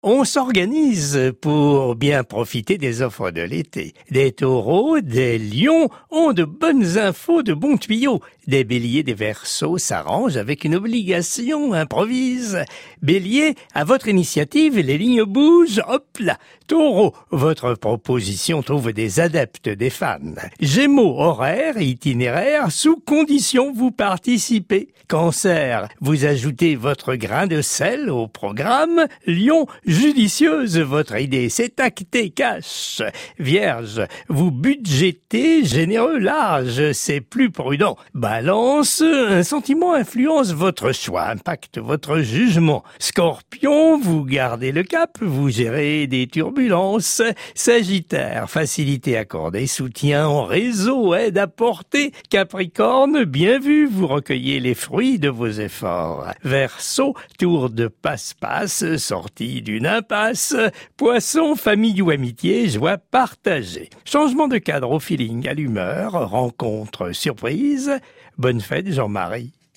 On s'organise pour bien profiter des offres de l'été. Des taureaux, des lions ont de bonnes infos, de bons tuyaux. Des béliers, des verseaux s'arrangent avec une obligation, improvisent. Bélier, à votre initiative, les lignes bougent, hop là. Taureau, votre proposition trouve des adeptes, des fans. Gémeaux, horaire, itinéraire, sous condition vous participez. Cancer, vous ajoutez votre grain de sel au programme. Lion, judicieuse votre idée, c'est acté, cash. Vierge, vous budgétez, généreux, large, c'est plus prudent. Balance, un sentiment influence votre choix, impacte votre jugement. Scorpion, vous gardez le cap, vous gérez des turbulences. Sagittaire, facilité accordée, soutien en réseau, aide apportée. Capricorne, bien vu, vous recueillez les fruits de vos efforts. Verseau, tour de passe-passe, sortie d'une impasse. Poisson, famille ou amitié, joie partagée. Changement de cadre au feeling, à l'humeur, rencontre surprise. Bonne fête Jean-Marie.